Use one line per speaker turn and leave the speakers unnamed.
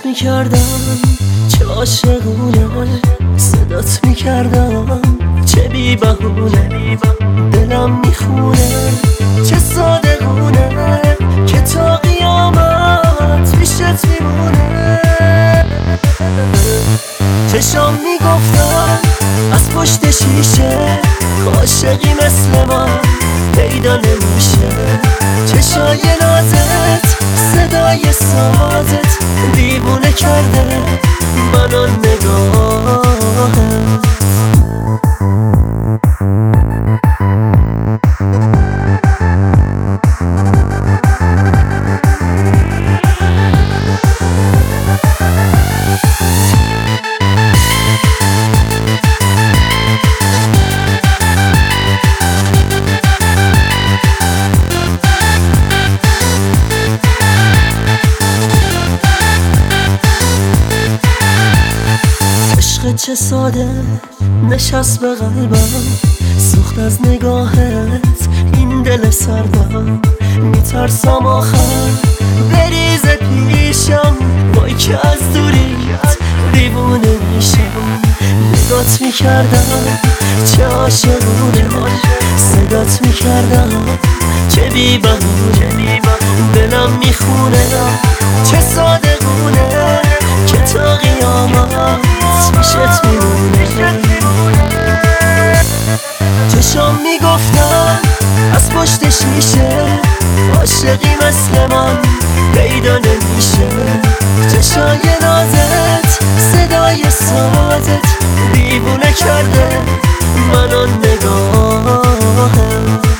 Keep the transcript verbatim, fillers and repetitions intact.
نگات میکردم چه عاشقونه، صدات میکردم چه بی بهونه، دلم میخونه چه صادقونه که تا قیامت پیشت میمونه. چشام میگفتن از پشت شیشه عاشقی مثل من پیدا نمیشه. چشای نازت صدای سازت دیوونه کرده منو نگاهت. عشق چه ساده نشست به قلبم، سوخت از نگاهت این دل سردم. میترسم آخر بریزه پیشم، وای که از دوریت دیوونه میشم. نگات میکردم چه عاشقونه، صدات میکردم چه بی بهونه، دلم میخونه چه صادقونه که تا قیامت پیشت میمونه. چشام میگفتن از پشت شیشه عاشقی مثل من پیدا نمیشه. چشای نازت صدای سازت دیوونه کرده منو نگاهت.